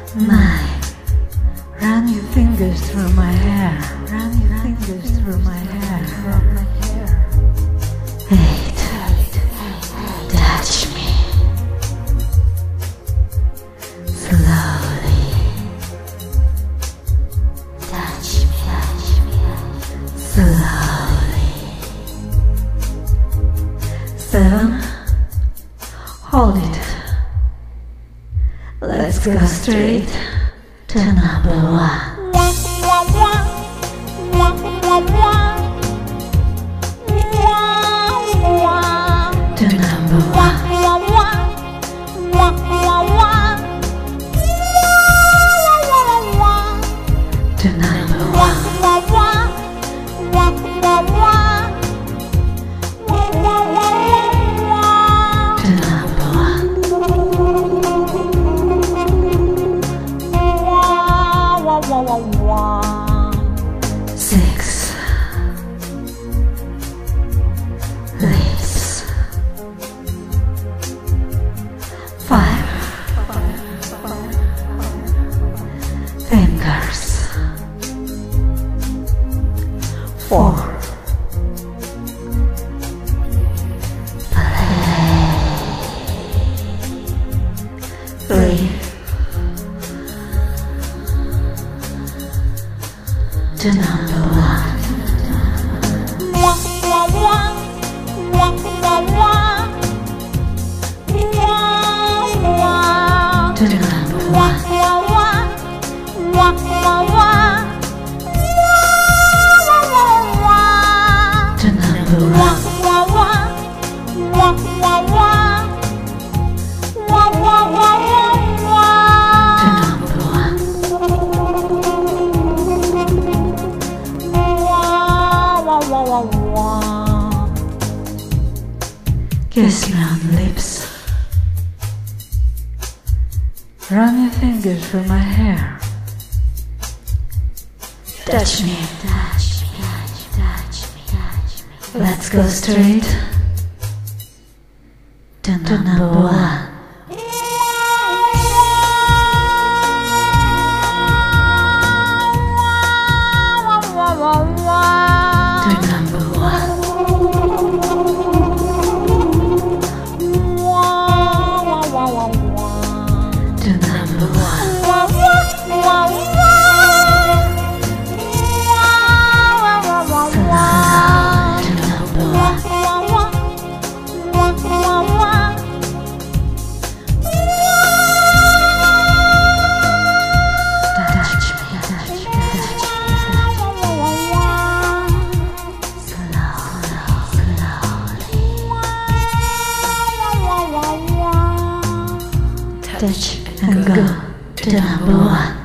9. Run your fingers through my hair. Run your fingers through my hair. 8. Touch me slowly. Touch me slowly. 7. Hold it. Let's go straight to number 1. To number 1. To number 1. To number 1. 6. Lips. 5. Fingers. 4. Play. 3. To number 1. To number 1. To number 1. Kiss me on the lips. Run your fingers through my hair. Touch me. Let's go straight to number 1. To number 1. To number 1. Touch and go to number 1.